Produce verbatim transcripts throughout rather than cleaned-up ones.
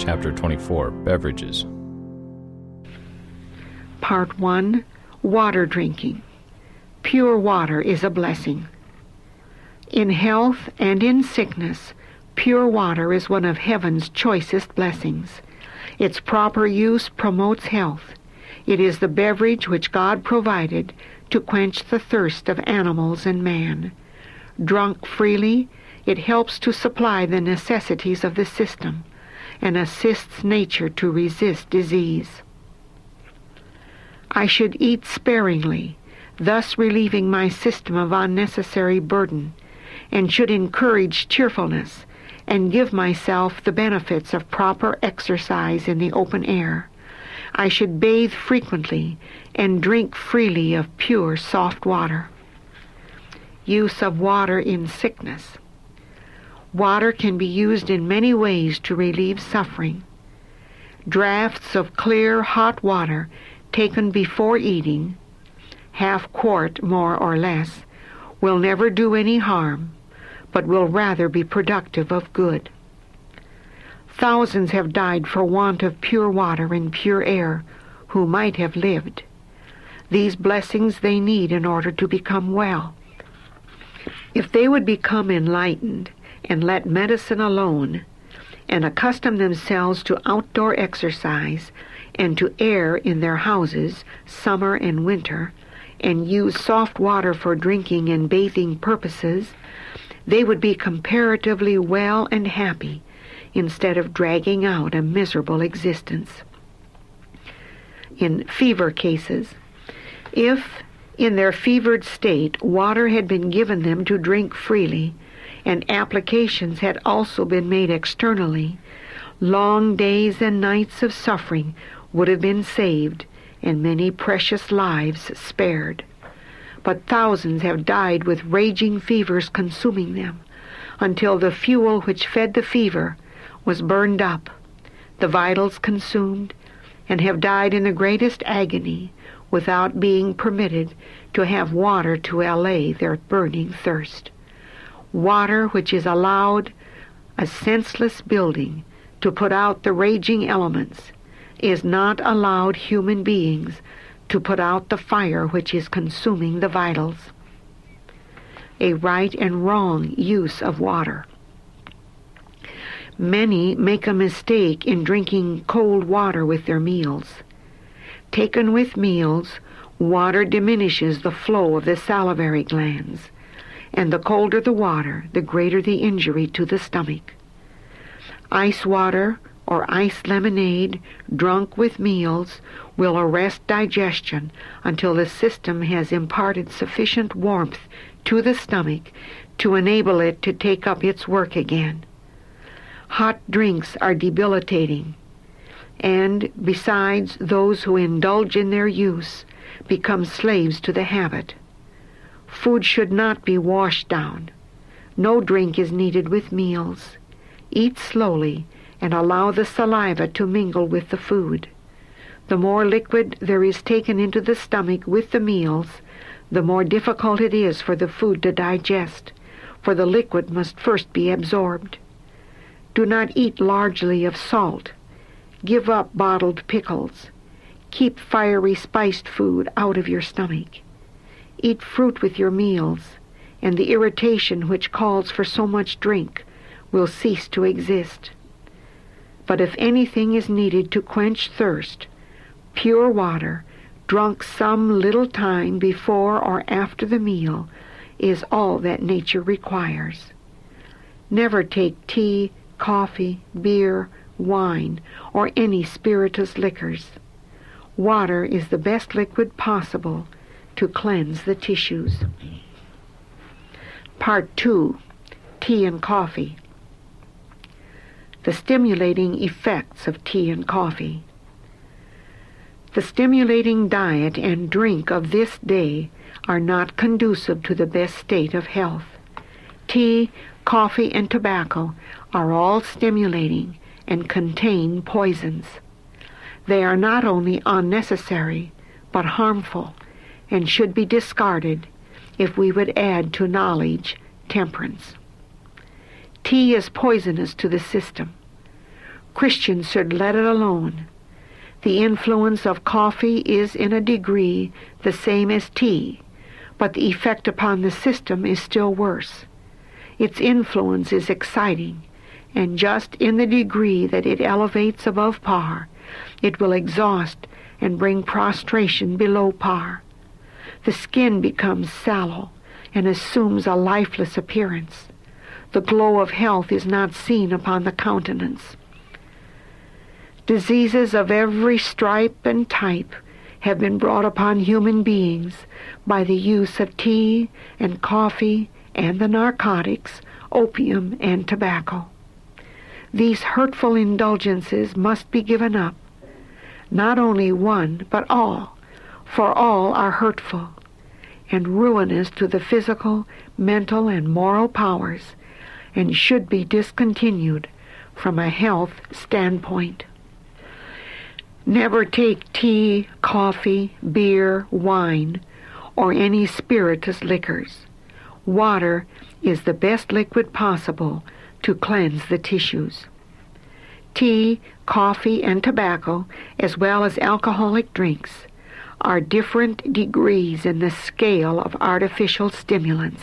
Chapter twenty-four, Beverages. Part one, Water Drinking. Pure water is a blessing. In health and in sickness, pure water is one of heaven's choicest blessings. Its proper use promotes health. It is the beverage which God provided to quench the thirst of animals and man. Drunk freely, it helps to supply the necessities of the system and assists nature to resist disease. I should eat sparingly, thus relieving my system of unnecessary burden, and should encourage cheerfulness and give myself the benefits of proper exercise in the open air. I should bathe frequently and drink freely of pure, soft water. Use of water in sickness. Water can be used in many ways to relieve suffering. Draughts of clear, hot water taken before eating, half quart more or less, will never do any harm, but will rather be productive of good. Thousands have died for want of pure water and pure air, who might have lived. These blessings they need in order to become well. If they would become enlightened and let medicine alone, and accustom themselves to outdoor exercise and to air in their houses summer and winter, and use soft water for drinking and bathing purposes, they would be comparatively well and happy instead of dragging out a miserable existence. In fever cases, if in their fevered state water had been given them to drink freely, and applications had also been made externally, long days and nights of suffering would have been saved, and many precious lives spared. But thousands have died with raging fevers consuming them, until the fuel which fed the fever was burned up, the vitals consumed, and have died in the greatest agony without being permitted to have water to allay their burning thirst. Water which is allowed a senseless building to put out the raging elements is not allowed human beings to put out the fire which is consuming the vitals. A right and wrong use of water. Many make a mistake in drinking cold water with their meals. Taken with meals, water diminishes the flow of the salivary glands, and the colder the water, the greater the injury to the stomach. Ice water or ice lemonade drunk with meals will arrest digestion until the system has imparted sufficient warmth to the stomach to enable it to take up its work again. Hot drinks are debilitating, and besides, those who indulge in their use become slaves to the habit. Food should not be washed down. No drink is needed with meals. Eat slowly and allow the saliva to mingle with the food. The more liquid there is taken into the stomach with the meals, the more difficult it is for the food to digest, for the liquid must first be absorbed. Do not eat largely of salt. Give up bottled pickles. Keep fiery spiced food out of your stomach. Eat fruit with your meals, and the irritation which calls for so much drink will cease to exist. But if anything is needed to quench thirst, pure water, drunk some little time before or after the meal, is all that nature requires. Never take tea, coffee, beer, wine, or any spirituous liquors. Water is the best liquid possible to cleanse the tissues. Part two, Tea and Coffee. The stimulating effects of tea and coffee. The stimulating diet and drink of this day are not conducive to the best state of health. Tea, coffee, and tobacco are all stimulating and contain poisons. They are not only unnecessary, but harmful, and should be discarded if we would add to knowledge temperance. Tea is poisonous to the system. Christians should let it alone. The influence of coffee is in a degree the same as tea, but the effect upon the system is still worse. Its influence is exciting, and just in the degree that it elevates above par, it will exhaust and bring prostration below par. The skin becomes sallow and assumes a lifeless appearance. The glow of health is not seen upon the countenance. Diseases of every stripe and type have been brought upon human beings by the use of tea and coffee and the narcotics, opium and tobacco. These hurtful indulgences must be given up. Not only one, but all, for all are hurtful and ruinous to the physical, mental, and moral powers, and should be discontinued from a health standpoint. Never take tea, coffee, beer, wine, or any spirituous liquors. Water is the best liquid possible to cleanse the tissues. Tea, coffee, and tobacco, as well as alcoholic drinks, are different degrees in the scale of artificial stimulants.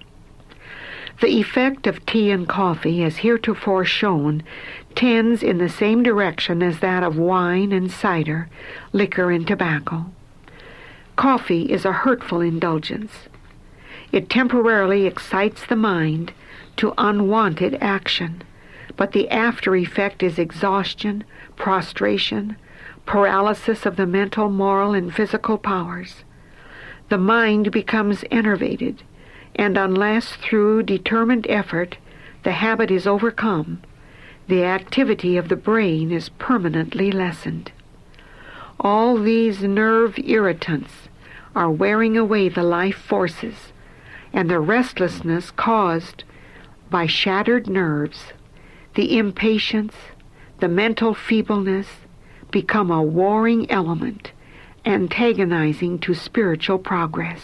The effect of tea and coffee, as heretofore shown, tends in the same direction as that of wine and cider, liquor and tobacco. Coffee is a hurtful indulgence. It temporarily excites the mind to unwanted action, but the after effect is exhaustion, prostration, paralysis of the mental, moral, and physical powers. The mind becomes enervated, and unless through determined effort the habit is overcome, the activity of the brain is permanently lessened. All these nerve irritants are wearing away the life forces, and the restlessness caused by shattered nerves, the impatience, the mental feebleness, become a warring element, antagonizing to spiritual progress.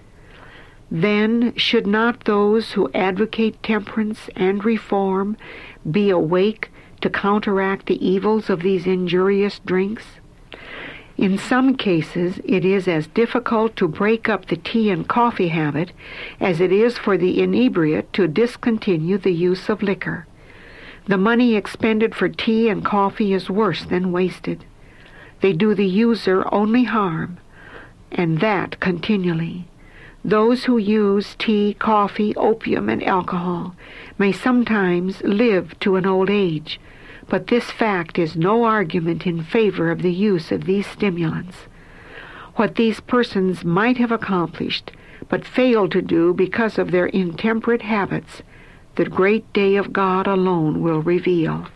Then should not those who advocate temperance and reform be awake to counteract the evils of these injurious drinks? In some cases, it is as difficult to break up the tea and coffee habit as it is for the inebriate to discontinue the use of liquor. The money expended for tea and coffee is worse than wasted. They do the user only harm, and that continually. Those who use tea, coffee, opium, and alcohol may sometimes live to an old age, but this fact is no argument in favor of the use of these stimulants. What these persons might have accomplished, but failed to do because of their intemperate habits, the great day of God alone will reveal.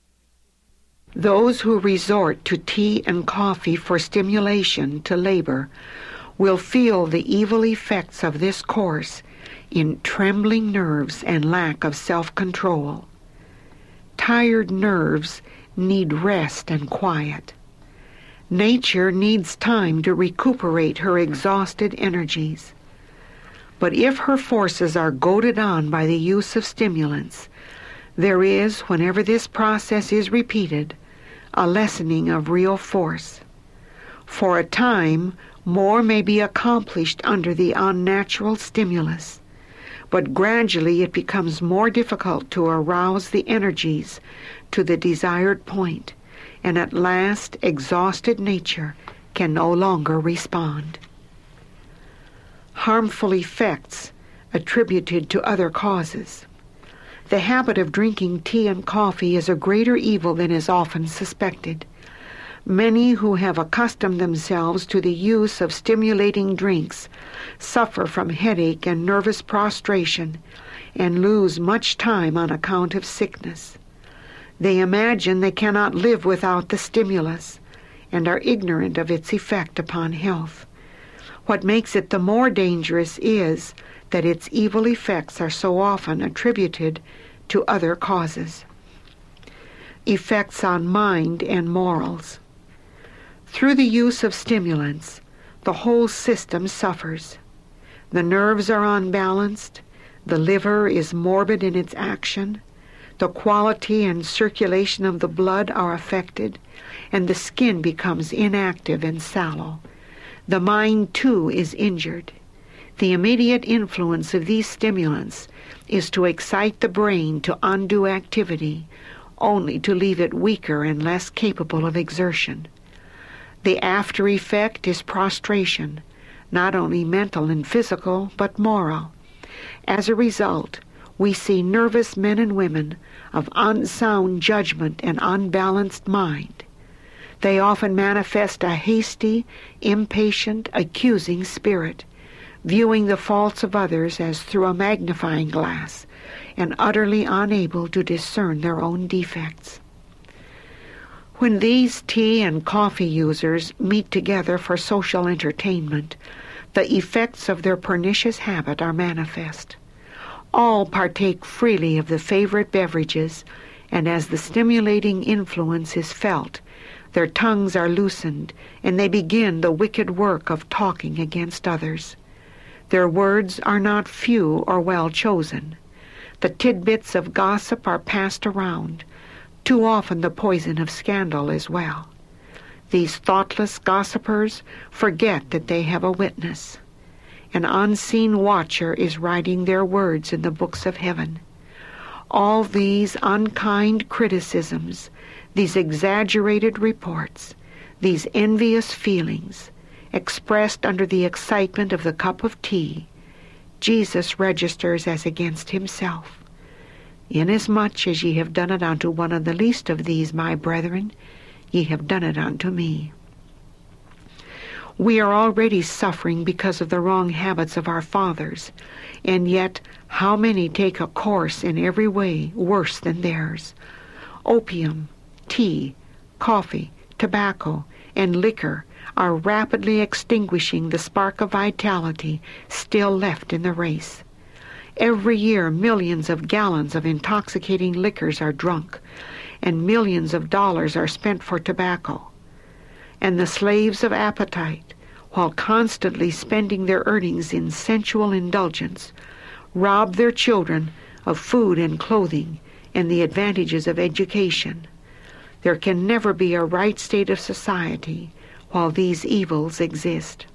Those who resort to tea and coffee for stimulation to labor will feel the evil effects of this course in trembling nerves and lack of self-control. Tired nerves need rest and quiet. Nature needs time to recuperate her exhausted energies. But if her forces are goaded on by the use of stimulants, there is, whenever this process is repeated, a lessening of real force. For a time, more may be accomplished under the unnatural stimulus, but gradually it becomes more difficult to arouse the energies to the desired point, and at last exhausted nature can no longer respond. Harmful effects attributed to other causes. The habit of drinking tea and coffee is a greater evil than is often suspected. Many who have accustomed themselves to the use of stimulating drinks suffer from headache and nervous prostration and lose much time on account of sickness. They imagine they cannot live without the stimulus and are ignorant of its effect upon health. What makes it the more dangerous is that its evil effects are so often attributed to other causes. Effects on mind and morals. Through the use of stimulants, the whole system suffers. The nerves are unbalanced, the liver is morbid in its action, The quality and circulation of the blood are affected, and the skin becomes inactive and sallow. The mind, too, is injured. The immediate influence of these stimulants is to excite the brain to undue activity, only to leave it weaker and less capable of exertion. The after effect is prostration, not only mental and physical, but moral. As a result, we see nervous men and women of unsound judgment and unbalanced mind. They often manifest a hasty, impatient, accusing spirit, viewing the faults of others as through a magnifying glass, and utterly unable to discern their own defects. When these tea and coffee users meet together for social entertainment, the effects of their pernicious habit are manifest. All partake freely of the favorite beverages, and as the stimulating influence is felt, their tongues are loosened, and they begin the wicked work of talking against others. Their words are not few or well chosen. The tidbits of gossip are passed around, too often the poison of scandal as well. These thoughtless gossipers forget that they have a witness. An unseen watcher is writing their words in the books of heaven. All these unkind criticisms, these exaggerated reports, these envious feelings, expressed under the excitement of the cup of tea, Jesus registers as against himself. Inasmuch as ye have done it unto one of the least of these, my brethren, ye have done it unto me. We are already suffering because of the wrong habits of our fathers, and yet how many take a course in every way worse than theirs? Opium, tea, coffee, tobacco, and liquor are rapidly extinguishing the spark of vitality still left in the race. Every year millions of gallons of intoxicating liquors are drunk, and millions of dollars are spent for tobacco. And the slaves of appetite, while constantly spending their earnings in sensual indulgence, rob their children of food and clothing and the advantages of education. There can never be a right state of society while these evils exist.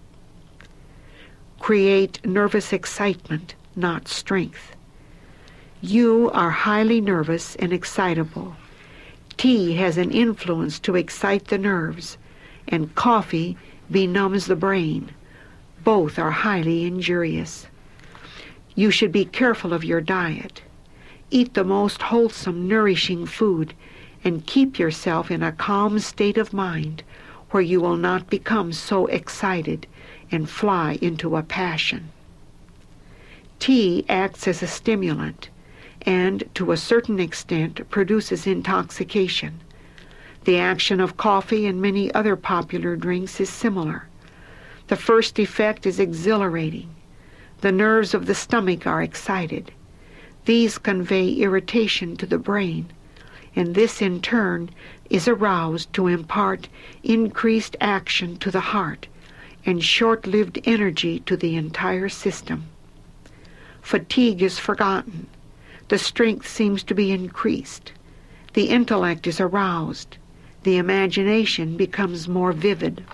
Create nervous excitement, not strength. You are highly nervous and excitable. Tea has an influence to excite the nerves, and coffee benumbs the brain. Both are highly injurious. You should be careful of your diet. Eat the most wholesome, nourishing food, and keep yourself in a calm state of mind where you will not become so excited and fly into a passion. Tea acts as a stimulant and, to a certain extent, produces intoxication. The action of coffee and many other popular drinks is similar. The first effect is exhilarating. The nerves of the stomach are excited. These convey irritation to the brain, and this in turn is aroused to impart increased action to the heart and short-lived energy to the entire system. Fatigue is forgotten. The strength seems to be increased. The intellect is aroused. The imagination becomes more vivid.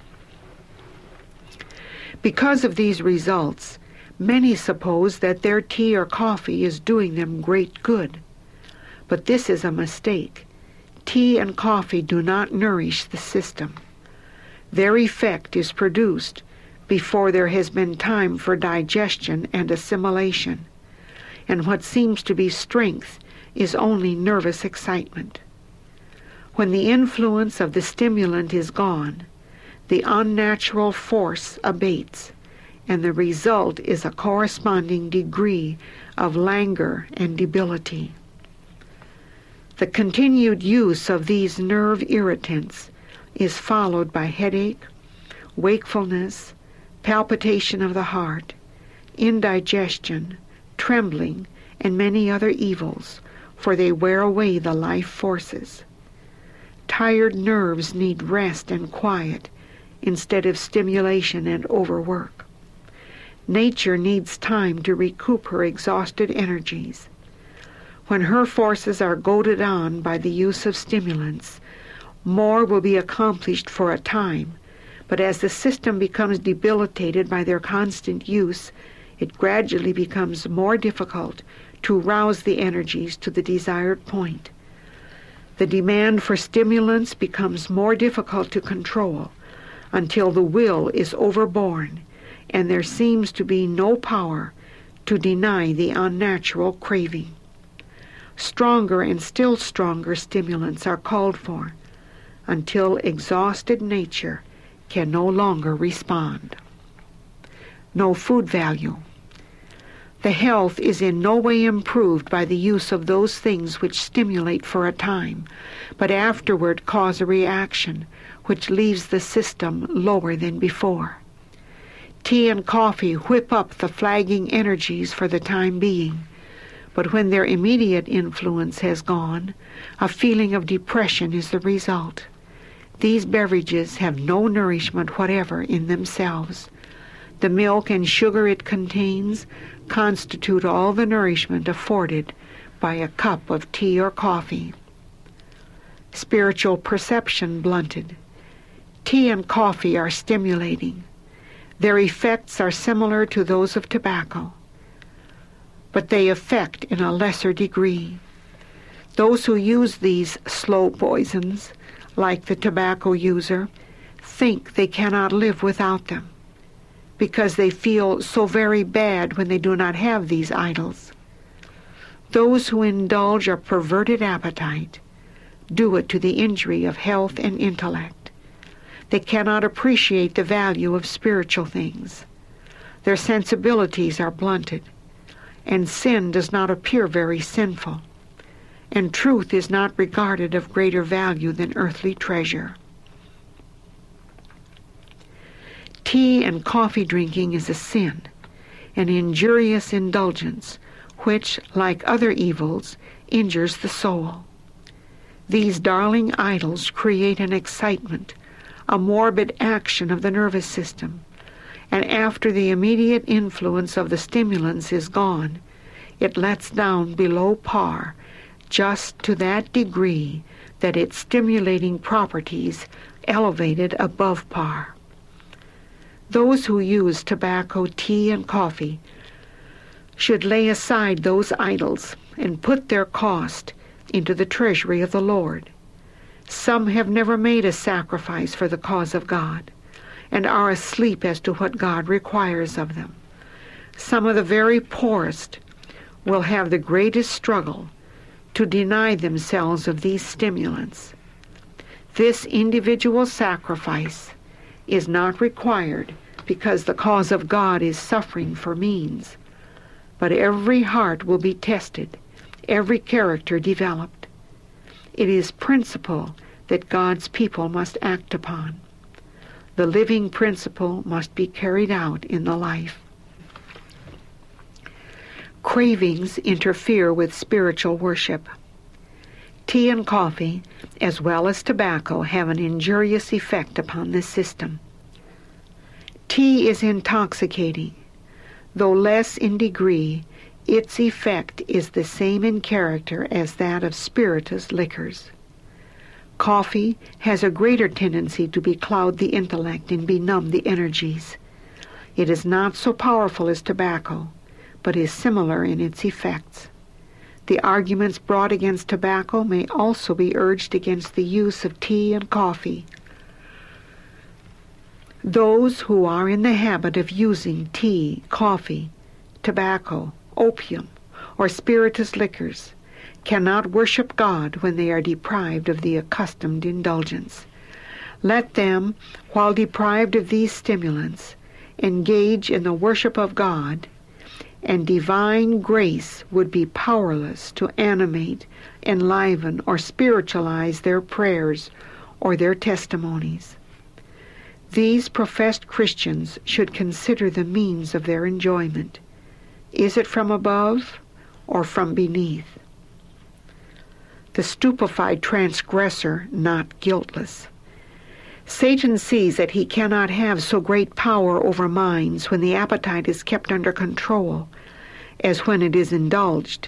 Because of these results, many suppose that their tea or coffee is doing them great good. But this is a mistake. Tea and coffee do not nourish the system. Their effect is produced before there has been time for digestion and assimilation, and what seems to be strength is only nervous excitement. When the influence of the stimulant is gone, the unnatural force abates, and the result is a corresponding degree of languor and debility. The continued use of these nerve irritants is followed by headache, wakefulness, palpitation of the heart, indigestion, trembling, and many other evils, for they wear away the life forces. Tired nerves need rest and quiet instead of stimulation and overwork. Nature needs time to recoup her exhausted energies. When her forces are goaded on by the use of stimulants, more will be accomplished for a time, but as the system becomes debilitated by their constant use, it gradually becomes more difficult to rouse the energies to the desired point. The demand for stimulants becomes more difficult to control until the will is overborne and there seems to be no power to deny the unnatural craving. Stronger and still stronger stimulants are called for until exhausted nature can no longer respond. No food value. The health is in no way improved by the use of those things which stimulate for a time, but afterward cause a reaction which leaves the system lower than before. Tea and coffee whip up the flagging energies for the time being, but when their immediate influence has gone, a feeling of depression is the result. These beverages have no nourishment whatever in themselves. The milk and sugar it contains constitute all the nourishment afforded by a cup of tea or coffee. Spiritual perception blunted. Tea and coffee are stimulating. Their effects are similar to those of tobacco, but they affect in a lesser degree. Those who use these slow poisons, like the tobacco user, think they cannot live without them, because they feel so very bad when they do not have these idols. Those who indulge a perverted appetite do it to the injury of health and intellect. They cannot appreciate the value of spiritual things. Their sensibilities are blunted, and sin does not appear very sinful, and truth is not regarded of greater value than earthly treasure. Tea and coffee drinking is a sin, an injurious indulgence, which, like other evils, injures the soul. These darling idols create an excitement, a morbid action of the nervous system, and after the immediate influence of the stimulants is gone, it lets down below par just to that degree that its stimulating properties elevated above par. Those who use tobacco, tea, and coffee should lay aside those idols and put their cost into the treasury of the Lord. Some have never made a sacrifice for the cause of God and are asleep as to what God requires of them. Some of the very poorest will have the greatest struggle to deny themselves of these stimulants. This individual sacrifice is not required because the cause of God is suffering for means, but every heart will be tested, every character developed. It is principle that God's people must act upon. The living principle must be carried out in the life. Cravings interfere with spiritual worship. Tea and coffee, as well as tobacco, have an injurious effect upon this system. Tea is intoxicating. Though less in degree, its effect is the same in character as that of spirituous liquors. Coffee has a greater tendency to becloud the intellect and benumb the energies. It is not so powerful as tobacco, but is similar in its effects. The arguments brought against tobacco may also be urged against the use of tea and coffee. Those who are in the habit of using tea, coffee, tobacco, opium, or spirituous liquors cannot worship God when they are deprived of the accustomed indulgence. Let them, while deprived of these stimulants, engage in the worship of God, and divine grace would be powerless to animate, enliven, or spiritualize their prayers or their testimonies. These professed Christians should consider the means of their enjoyment. Is it from above or from beneath? The stupefied transgressor not guiltless. Satan sees that he cannot have so great power over minds when the appetite is kept under control as when it is indulged,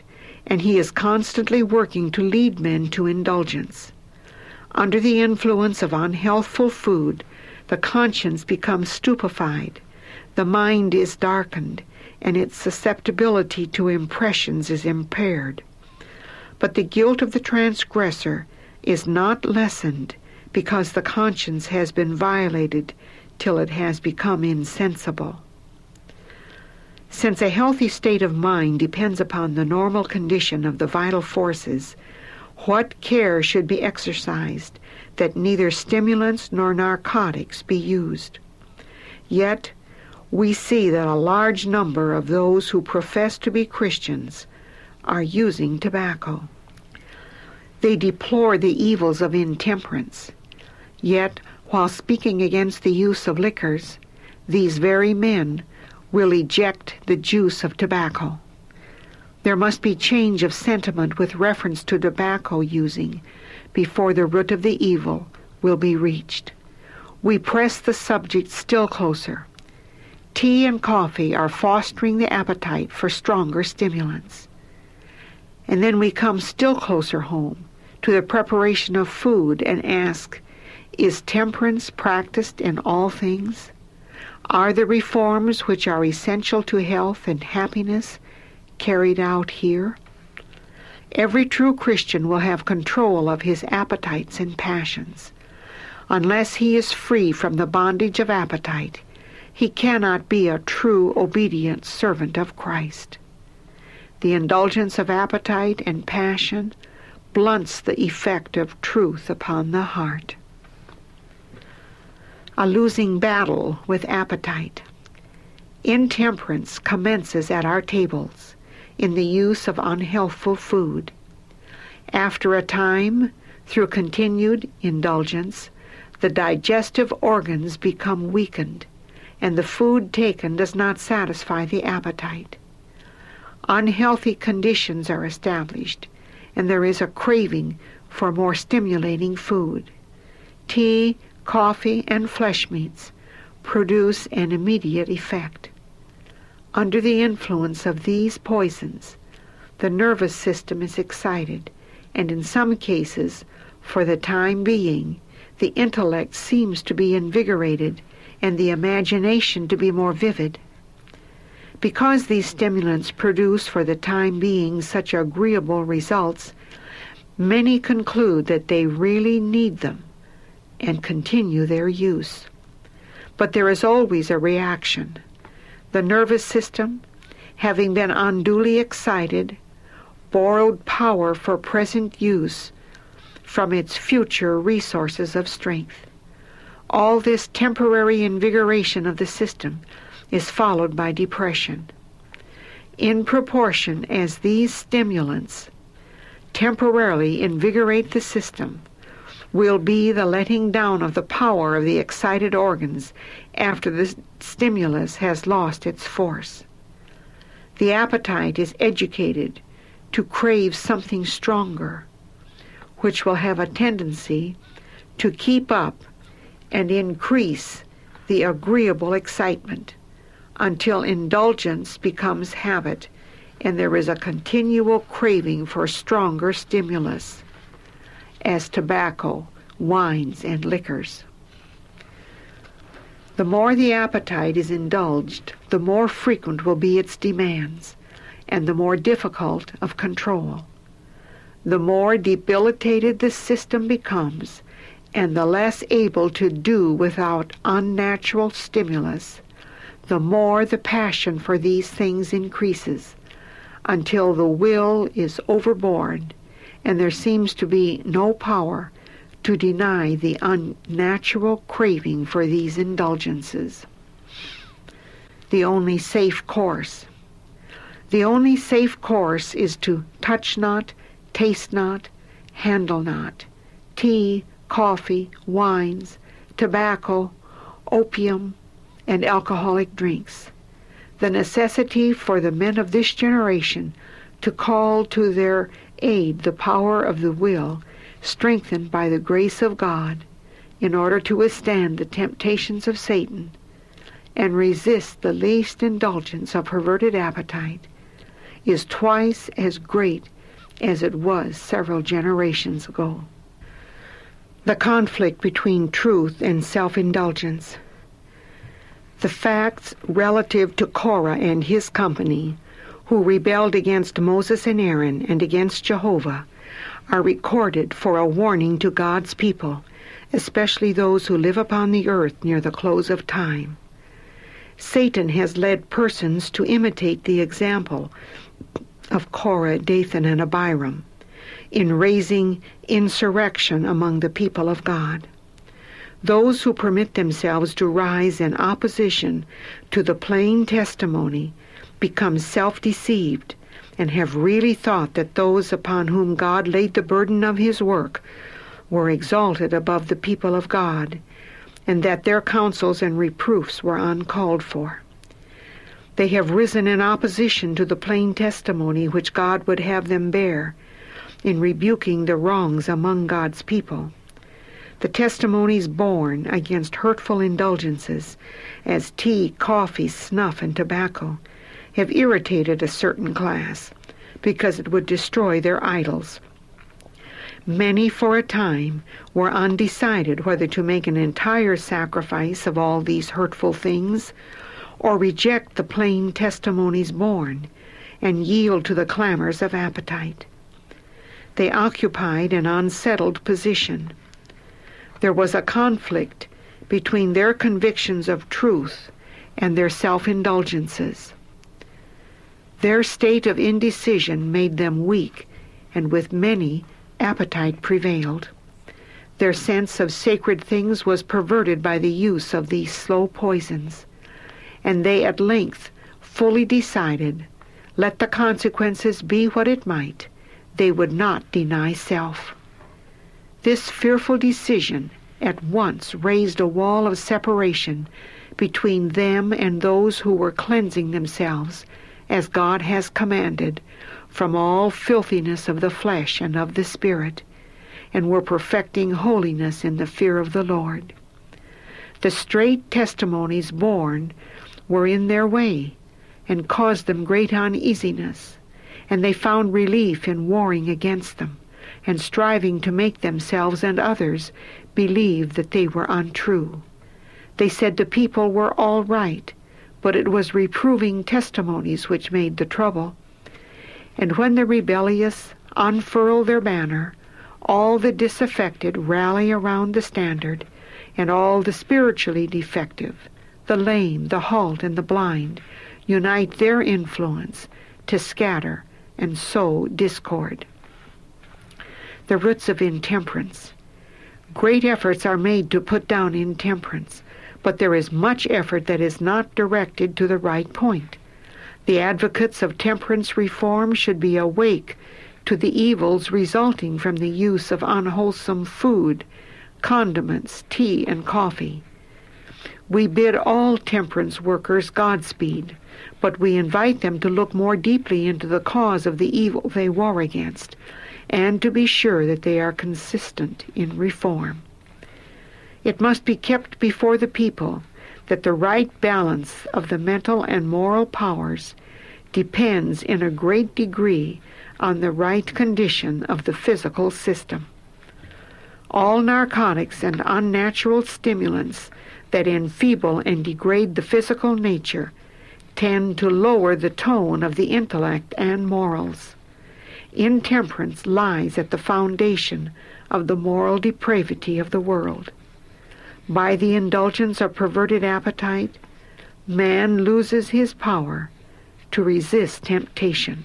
and he is constantly working to lead men to indulgence. Under the influence of unhealthful food, the conscience becomes stupefied, the mind is darkened, and its susceptibility to impressions is impaired. But the guilt of the transgressor is not lessened because the conscience has been violated till it has become insensible. Since a healthy state of mind depends upon the normal condition of the vital forces, what care should be exercised that neither stimulants nor narcotics be used? Yet, we see that a large number of those who profess to be Christians are using tobacco. They deplore the evils of intemperance. Yet, while speaking against the use of liquors, these very men will eject the juice of tobacco. There must be change of sentiment with reference to tobacco using before the root of the evil will be reached. We press the subject still closer. Tea and coffee are fostering the appetite for stronger stimulants. And then we come still closer home to the preparation of food and ask, is temperance practiced in all things? Are the reforms which are essential to health and happiness carried out here? Every true Christian will have control of his appetites and passions. Unless he is free from the bondage of appetite, he cannot be a true obedient servant of Christ. The indulgence of appetite and passion blunts the effect of truth upon the heart. A losing battle with appetite. Intemperance commences at our tables in the use of unhealthful food. After a time, through continued indulgence, the digestive organs become weakened, and the food taken does not satisfy the appetite. Unhealthy conditions are established, and there is a craving for more stimulating food. Tea, coffee, and flesh meats produce an immediate effect. Under the influence of these poisons, the nervous system is excited, and in some cases, for the time being, the intellect seems to be invigorated and the imagination to be more vivid. Because these stimulants produce for the time being such agreeable results, many conclude that they really need them and continue their use. But there is always a reaction. The nervous system, having been unduly excited, borrowed power for present use from its future resources of strength. All this temporary invigoration of the system is followed by depression. In proportion as these stimulants temporarily invigorate the system, will be the letting down of the power of the excited organs after the stimulus has lost its force. The appetite is educated to crave something stronger, which will have a tendency to keep up and increase the agreeable excitement until indulgence becomes habit and there is a continual craving for stronger stimulus, as tobacco, wines, and liquors. The more the appetite is indulged, the more frequent will be its demands, and the more difficult of control. The more debilitated the system becomes, and the less able to do without unnatural stimulus, the more the passion for these things increases, until the will is overborne, and there seems to be no power to deny the unnatural craving for these indulgences. The only safe course. The only safe course is to touch not, taste not, handle not, tea, coffee, wines, tobacco, opium, and alcoholic drinks. The necessity for the men of this generation to call to their aid the power of the will, strengthened by the grace of God, in order to withstand the temptations of Satan and resist the least indulgence of perverted appetite, is twice as great as it was several generations ago. The conflict between truth and self-indulgence. The facts relative to Korah and his company, who rebelled against Moses and Aaron and against Jehovah, are recorded for a warning to God's people, especially those who live upon the earth near the close of time. Satan has led persons to imitate the example of Korah, Dathan, and Abiram in raising insurrection among the people of God. Those who permit themselves to rise in opposition to the plain testimony become self-deceived and have really thought that those upon whom God laid the burden of his work were exalted above the people of God, and that their counsels and reproofs were uncalled for. They have risen in opposition to the plain testimony which God would have them bear in rebuking the wrongs among God's people. The testimonies borne against hurtful indulgences, as tea, coffee, snuff, and tobacco, have irritated a certain class, because it would destroy their idols. Many for a time were undecided whether to make an entire sacrifice of all these hurtful things, or reject the plain testimonies borne, and yield to the clamors of appetite. They occupied an unsettled position. There was a conflict between their convictions of truth and their self-indulgences. Their state of indecision made them weak, and with many, appetite prevailed. Their sense of sacred things was perverted by the use of these slow poisons, and they at length fully decided, let the consequences be what it might, they would not deny self. This fearful decision at once raised a wall of separation between them and those who were cleansing themselves, as God has commanded, from all filthiness of the flesh and of the spirit, and were perfecting holiness in the fear of the Lord. The straight testimonies borne were in their way, and caused them great uneasiness, and they found relief in warring against them, and striving to make themselves and others believe that they were untrue. They said the people were all right, but it was reproving testimonies which made the trouble. And when the rebellious unfurl their banner, all the disaffected rally around the standard, and all the spiritually defective, the lame, the halt, and the blind, unite their influence to scatter and sow discord. The roots of intemperance. Great efforts are made to put down intemperance, but there is much effort that is not directed to the right point. The advocates of temperance reform should be awake to the evils resulting from the use of unwholesome food, condiments, tea, and coffee. We bid all temperance workers Godspeed, but we invite them to look more deeply into the cause of the evil they war against, and to be sure that they are consistent in reform. It must be kept before the people that the right balance of the mental and moral powers depends in a great degree on the right condition of the physical system. All narcotics and unnatural stimulants that enfeeble and degrade the physical nature tend to lower the tone of the intellect and morals. Intemperance lies at the foundation of the moral depravity of the world. By the indulgence of perverted appetite, man loses his power to resist temptation.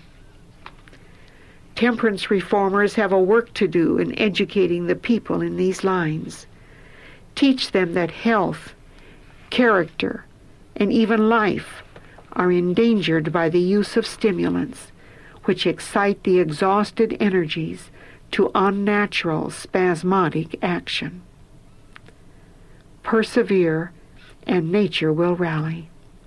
Temperance reformers have a work to do in educating the people in these lines. Teach them that health, character, and even life are endangered by the use of stimulants, which excite the exhausted energies to unnatural spasmodic action. Persevere, and nature will rally.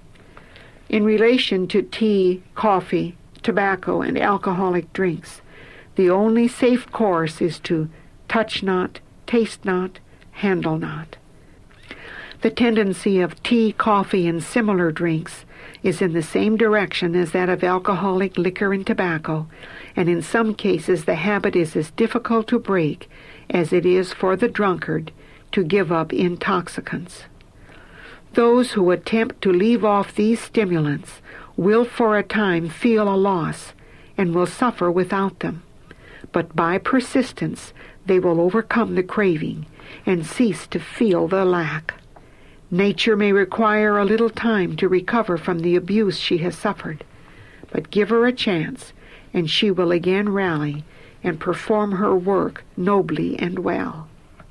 In relation to tea, coffee, tobacco, and alcoholic drinks, the only safe course is to touch not, taste not, handle not. The tendency of tea, coffee, and similar drinks is in the same direction as that of alcoholic liquor and tobacco, and in some cases the habit is as difficult to break as it is for the drunkard to give up intoxicants. Those who attempt to leave off these stimulants will for a time feel a loss and will suffer without them, but by persistence they will overcome the craving and cease to feel the lack. Nature may require a little time to recover from the abuse she has suffered, but give her a chance, and she will again rally and perform her work nobly and well.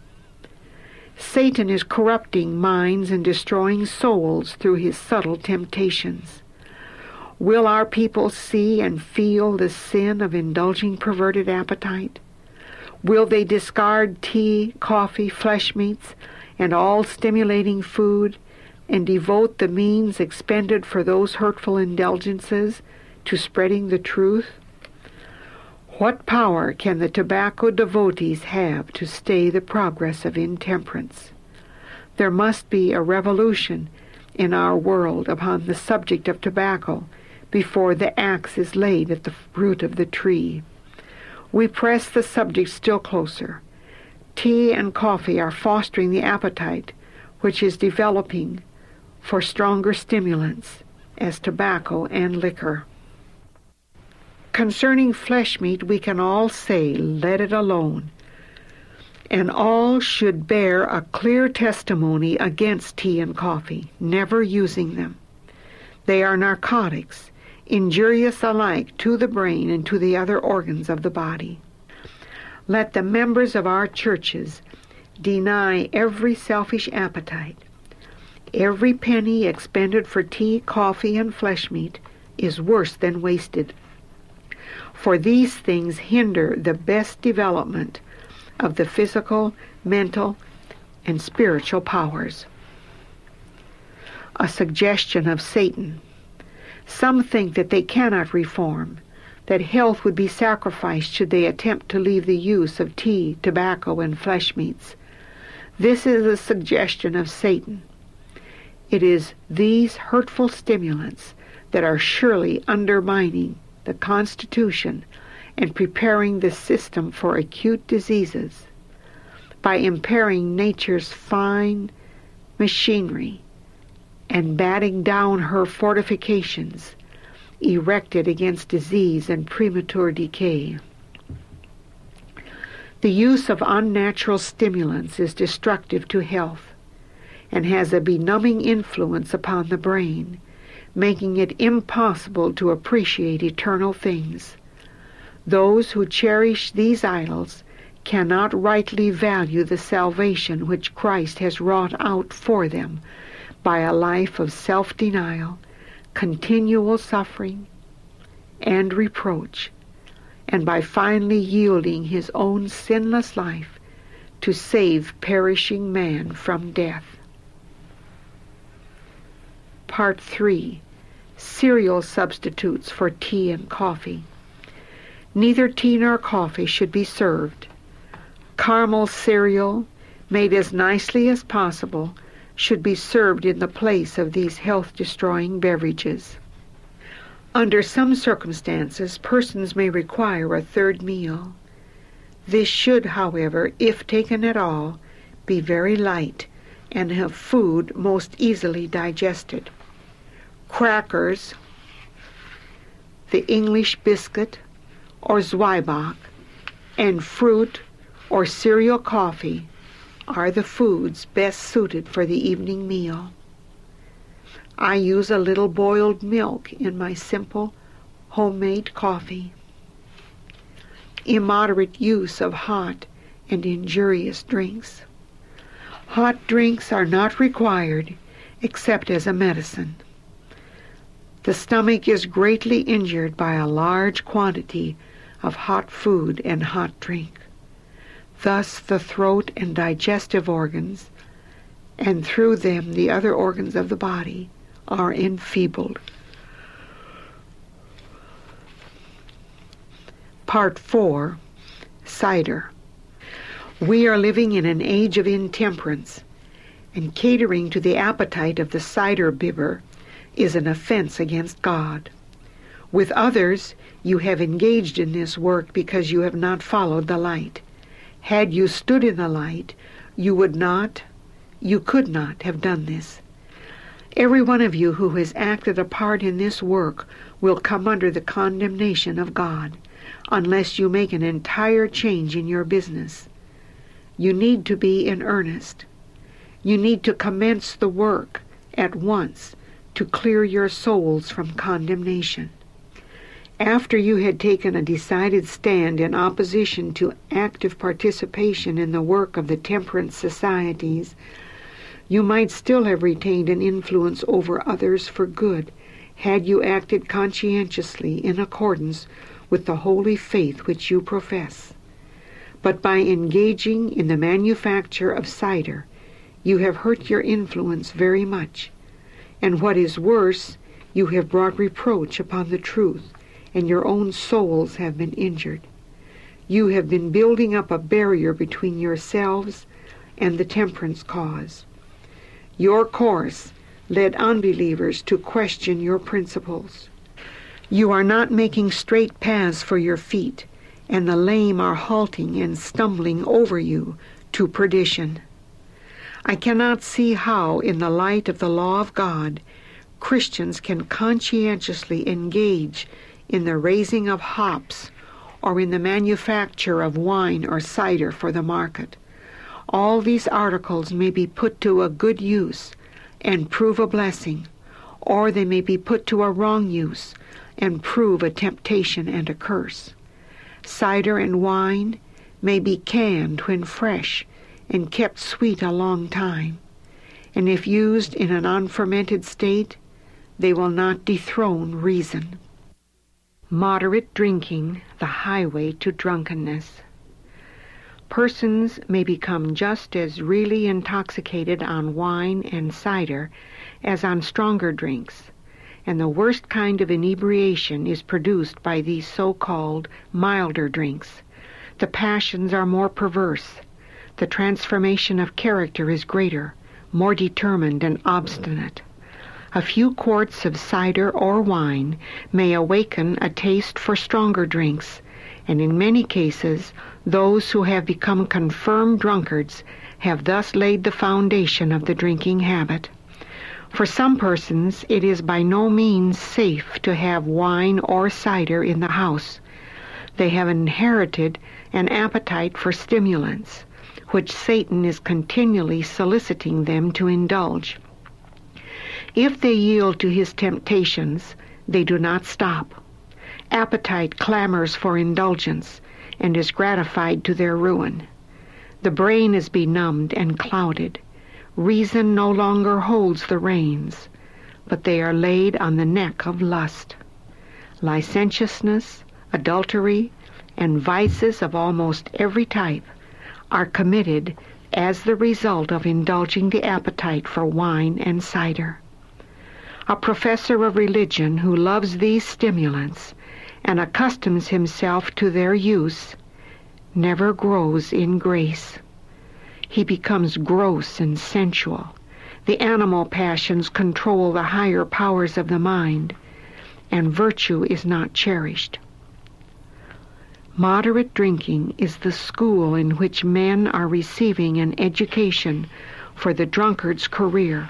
Satan is corrupting minds and destroying souls through his subtle temptations. Will our people see and feel the sin of indulging perverted appetite? Will they discard tea, coffee, flesh meats, and all stimulating food, and devote the means expended for those hurtful indulgences to spreading the truth? What power can the tobacco devotees have to stay the progress of intemperance? There must be a revolution in our world upon the subject of tobacco before the axe is laid at the root of the tree. We press the subject still closer. Tea and coffee are fostering the appetite which is developing for stronger stimulants as tobacco and liquor. Concerning flesh meat, we can all say, let it alone. And all should bear a clear testimony against tea and coffee, never using them. They are narcotics, injurious alike to the brain and to the other organs of the body. Let the members of our churches deny every selfish appetite. Every penny expended for tea, coffee, and flesh meat is worse than wasted. For these things hinder the best development of the physical, mental, and spiritual powers. A suggestion of Satan. Some think that they cannot reform, that health would be sacrificed should they attempt to leave the use of tea, tobacco, and flesh meats. This is a suggestion of Satan. It is these hurtful stimulants that are surely undermining the constitution and preparing the system for acute diseases by impairing nature's fine machinery and batting down her fortifications erected against disease and premature decay. The use of unnatural stimulants is destructive to health and has a benumbing influence upon the brain, making it impossible to appreciate eternal things. Those who cherish these idols cannot rightly value the salvation which Christ has wrought out for them by a life of self-denial, continual suffering, and reproach, and by finally yielding his own sinless life to save perishing man from death. Part three. Cereal substitutes for tea and coffee. Neither tea nor coffee should be served. Caramel cereal, made as nicely as possible, should be served in the place of these health-destroying beverages. Under some circumstances, persons may require a third meal. This should, however, if taken at all, be very light and have food most easily digested. Crackers, the English biscuit or Zwieback, and fruit or cereal coffee are the foods best suited for the evening meal. I use a little boiled milk in my simple homemade coffee. Immoderate use of hot and injurious drinks. Hot drinks are not required except as a medicine. The stomach is greatly injured by a large quantity of hot food and hot drink. Thus the throat and digestive organs, and through them the other organs of the body, are enfeebled. Part four. Cider. We are living in an age of intemperance, and catering to the appetite of the cider bibber is an offense against God. With others, you have engaged in this work because you have not followed the light. Had you stood in the light, you would not, you could not have done this. Every one of you who has acted a part in this work will come under the condemnation of God, unless you make an entire change in your business. You need to be in earnest. You need to commence the work at once to clear your souls from condemnation. After you had taken a decided stand in opposition to active participation in the work of the temperance societies, you might still have retained an influence over others for good had you acted conscientiously in accordance with the holy faith which you profess. But by engaging in the manufacture of cider, you have hurt your influence very much, and what is worse, you have brought reproach upon the truth, and your own souls have been injured. You have been building up a barrier between yourselves and the temperance cause. Your course led unbelievers to question your principles. You are not making straight paths for your feet, and the lame are halting and stumbling over you to perdition. I cannot see how, in the light of the law of God, Christians can conscientiously engage in the raising of hops or in the manufacture of wine or cider for the market. All these articles may be put to a good use and prove a blessing, or they may be put to a wrong use and prove a temptation and a curse. Cider and wine may be canned when fresh and kept sweet a long time, and if used in an unfermented state, they will not dethrone reason. Moderate drinking, the highway to drunkenness. Persons may become just as really intoxicated on wine and cider as on stronger drinks, and the worst kind of inebriation is produced by these so-called milder drinks. The passions are more perverse. The transformation of character is greater, more determined and obstinate. A few quarts of cider or wine may awaken a taste for stronger drinks, and in many cases, those who have become confirmed drunkards have thus laid the foundation of the drinking habit. For some persons, it is by no means safe to have wine or cider in the house. They have inherited an appetite for stimulants, which Satan is continually soliciting them to indulge. If they yield to his temptations, they do not stop. Appetite clamors for indulgence and is gratified to their ruin. The brain is benumbed and clouded. Reason no longer holds the reins, but they are laid on the neck of lust. Licentiousness, adultery, and vices of almost every type are committed as the result of indulging the appetite for wine and cider. A professor of religion who loves these stimulants and accustoms himself to their use never grows in grace. He becomes gross and sensual. The animal passions control the higher powers of the mind, and virtue is not cherished. Moderate drinking is the school in which men are receiving an education for the drunkard's career.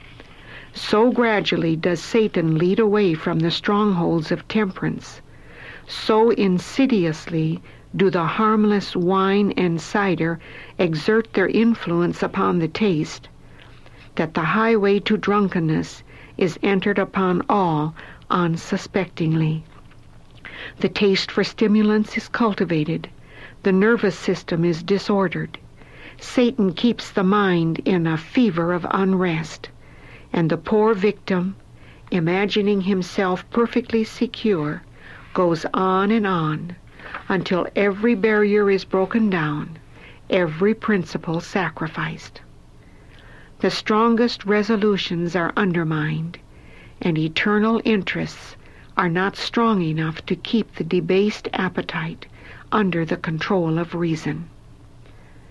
So gradually does Satan lead away from the strongholds of temperance. So insidiously do the harmless wine and cider exert their influence upon the taste, that the highway to drunkenness is entered upon all unsuspectingly. The taste for stimulants is cultivated. The nervous system is disordered. Satan keeps the mind in a fever of unrest, and the poor victim, imagining himself perfectly secure, goes on and on until every barrier is broken down, every principle sacrificed. The strongest resolutions are undermined, and eternal interests are not strong enough to keep the debased appetite under the control of reason.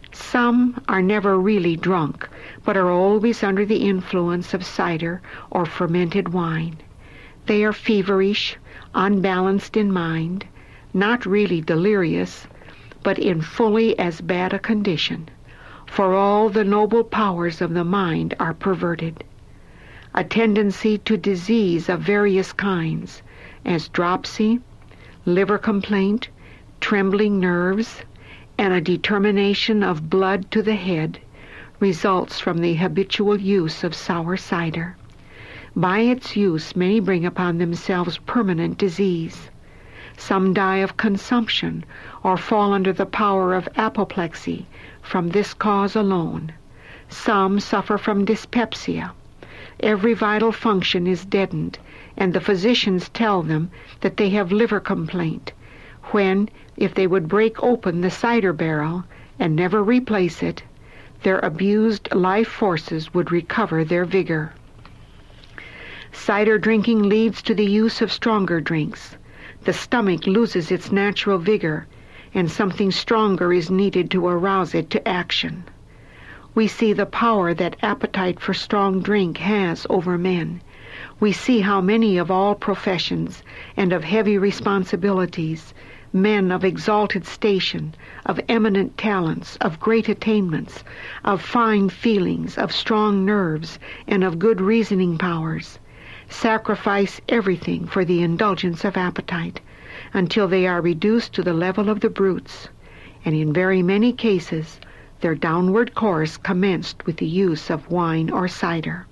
Some are never really drunk, but are always under the influence of cider or fermented wine. They are feverish, unbalanced in mind, not really delirious, but in fully as bad a condition, for all the noble powers of the mind are perverted. A tendency to disease of various kinds, as dropsy, liver complaint, trembling nerves, and a determination of blood to the head, results from the habitual use of sour cider. By its use, many bring upon themselves permanent disease. Some die of consumption or fall under the power of apoplexy from this cause alone. Some suffer from dyspepsia. Every vital function is deadened, and the physicians tell them that they have liver complaint, when, if they would break open the cider barrel and never replace it, their abused life forces would recover their vigor. Cider drinking leads to the use of stronger drinks. The stomach loses its natural vigor, and something stronger is needed to arouse it to action. We see the power that appetite for strong drink has over men. We see how many of all professions and of heavy responsibilities, men of exalted station, of eminent talents, of great attainments, of fine feelings, of strong nerves, and of good reasoning powers, sacrifice everything for the indulgence of appetite, until they are reduced to the level of the brutes, and in very many cases their downward course commenced with the use of wine or cider.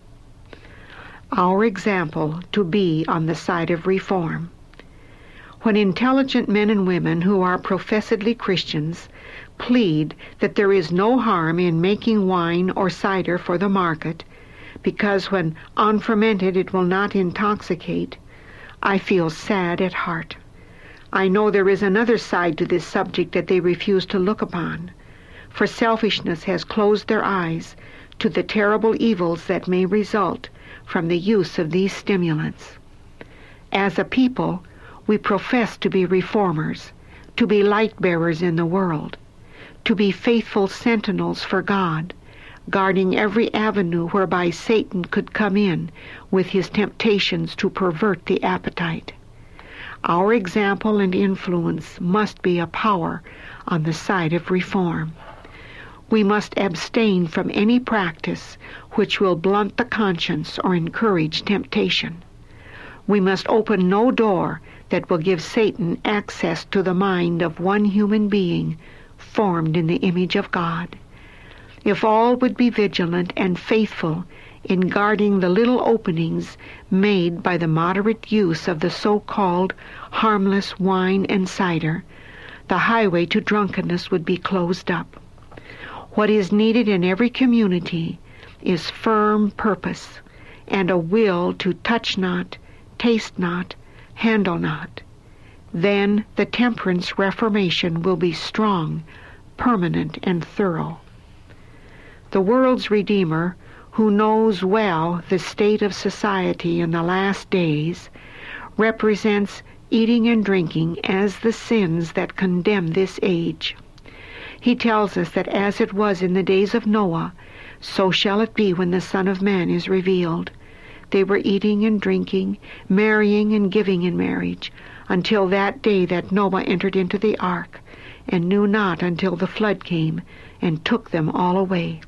Our example to be on the side of reform. When intelligent men and women who are professedly Christians plead that there is no harm in making wine or cider for the market, because when unfermented it will not intoxicate, I feel sad at heart. I know there is another side to this subject that they refuse to look upon, for selfishness has closed their eyes to the terrible evils that may result from the use of these stimulants. As a people, we profess to be reformers, to be light-bearers in the world, to be faithful sentinels for God, guarding every avenue whereby Satan could come in with his temptations to pervert the appetite. Our example and influence must be a power on the side of reform. We must abstain from any practice which will blunt the conscience or encourage temptation. We must open no door that will give Satan access to the mind of one human being formed in the image of God. If all would be vigilant and faithful in guarding the little openings made by the moderate use of the so-called harmless wine and cider, the highway to drunkenness would be closed up. What is needed in every community is firm purpose and a will to touch not, taste not, handle not. Then the temperance reformation will be strong, permanent, and thorough. The world's Redeemer, who knows well the state of society in the last days, represents eating and drinking as the sins that condemn this age. He tells us that as it was in the days of Noah, so shall it be when the Son of Man is revealed. They were eating and drinking, marrying and giving in marriage, until that day that Noah entered into the ark, and knew not until the flood came and took them all away.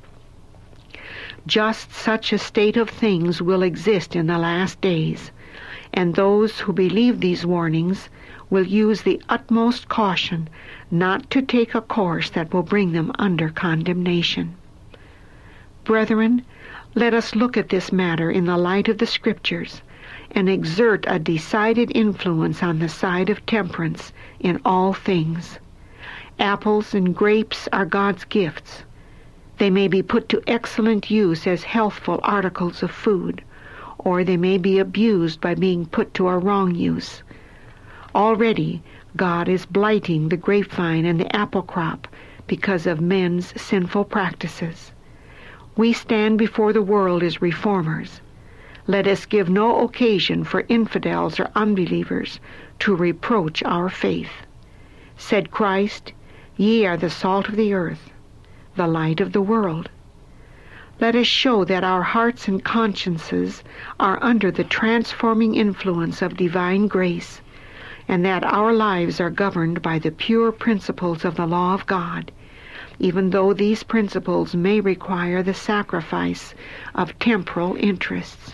Just such a state of things will exist in the last days, and those who believe these warnings will use the utmost caution not to take a course that will bring them under condemnation. Brethren, let us look at this matter in the light of the Scriptures and exert a decided influence on the side of temperance in all things. Apples and grapes are God's gifts. They may be put to excellent use as healthful articles of food, or they may be abused by being put to a wrong use. Already, God is blighting the grapevine and the apple crop because of men's sinful practices. We stand before the world as reformers. Let us give no occasion for infidels or unbelievers to reproach our faith. Said Christ, "Ye are the salt of the earth." the light of the world. Let us show that our hearts and consciences are under the transforming influence of divine grace, and that our lives are governed by the pure principles of the law of God, even though these principles may require the sacrifice of temporal interests.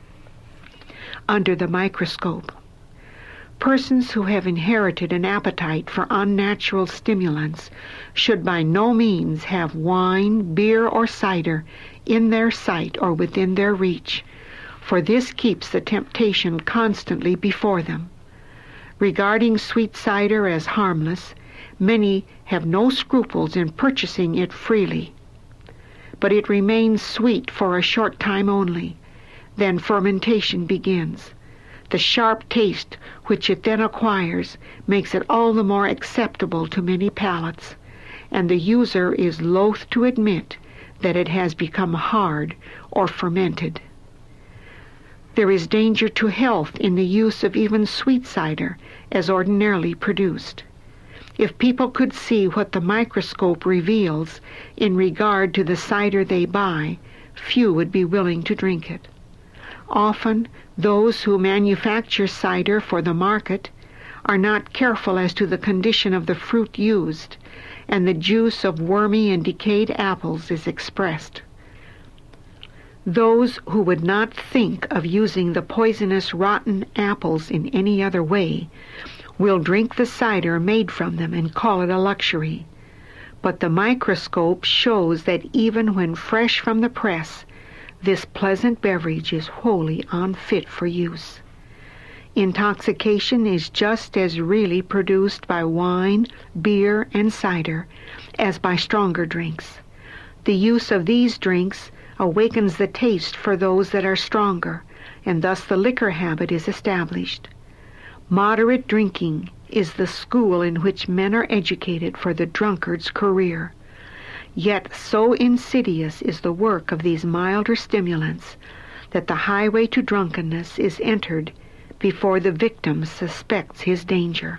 Under the microscope, persons who have inherited an appetite for unnatural stimulants should by no means have wine, beer, or cider in their sight or within their reach, for this keeps the temptation constantly before them. Regarding sweet cider as harmless, many have no scruples in purchasing it freely. But it remains sweet for a short time only. Then fermentation begins. The sharp taste which it then acquires makes it all the more acceptable to many palates, and the user is loath to admit that it has become hard or fermented. There is danger to health in the use of even sweet cider as ordinarily produced. If people could see what the microscope reveals in regard to the cider they buy, few would be willing to drink it. Often, those who manufacture cider for the market are not careful as to the condition of the fruit used, and the juice of wormy and decayed apples is expressed. Those who would not think of using the poisonous rotten apples in any other way will drink the cider made from them and call it a luxury. But the microscope shows that even when fresh from the press, this pleasant beverage is wholly unfit for use. Intoxication is just as really produced by wine, beer, and cider as by stronger drinks. The use of these drinks awakens the taste for those that are stronger, and thus the liquor habit is established. Moderate drinking is the school in which men are educated for the drunkard's career. Yet so insidious is the work of these milder stimulants that the highway to drunkenness is entered before the victim suspects his danger.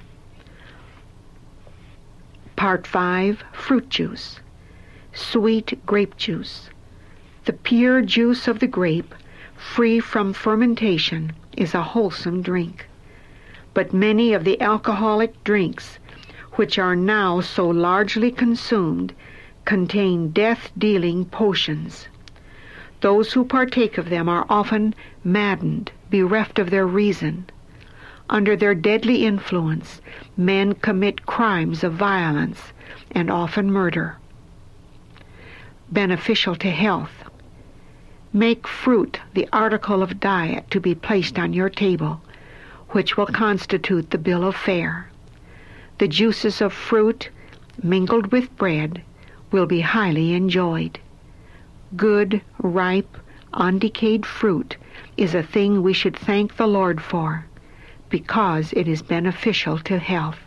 Part five. Fruit juice. Sweet grape juice. The pure juice of the grape, free from fermentation, is a wholesome drink. But many of the alcoholic drinks, which are now so largely consumed, contain death-dealing potions. Those who partake of them are often maddened, bereft of their reason. Under their deadly influence, men commit crimes of violence and often murder. Beneficial to health. Make fruit the article of diet to be placed on your table, which will constitute the bill of fare. The juices of fruit, mingled with bread, will be highly enjoyed. Good, ripe, undecayed fruit is a thing we should thank the Lord for, because it is beneficial to health.